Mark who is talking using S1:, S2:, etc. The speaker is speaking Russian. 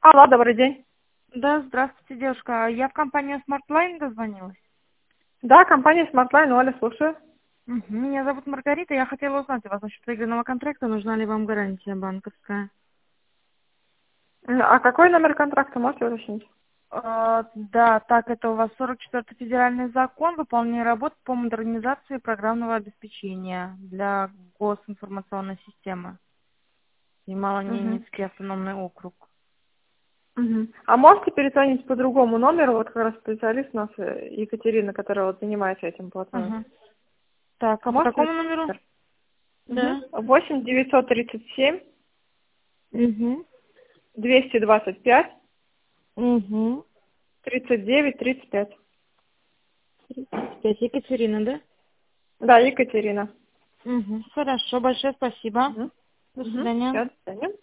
S1: Алло, добрый день.
S2: Да, здравствуйте, девушка. Я в компанию Smartline дозвонилась.
S1: Да, компания Smartline, Оля, слушаю.
S2: Меня зовут Маргарита. Я хотела узнать у вас насчет выигранного контракта. Нужна ли вам гарантия банковская?
S1: А какой номер контракта, можете уточнить?
S2: Да, так, это у вас 44-й федеральный закон, выполнение работ по модернизации программного обеспечения для госинформационной системы и
S1: Мгм.
S2: Малоненецкий автономный округ.
S1: Мгм. А можете перезвонить по другому номеру? Вот как раз специалист у нас Екатерина, которая вот занимается этим платформой.
S2: Угу. Так, а по
S1: Можете?
S2: какому номеру?
S1: Угу.
S2: Да.
S1: 8 937
S2: Угу.
S1: 225
S2: Угу.
S1: 39 35.
S2: 35. Екатерина, да?
S1: Да, Екатерина.
S2: Хорошо, большое спасибо.
S1: Угу.
S2: До
S1: Угу.
S2: свидания.
S1: Все, до свидания.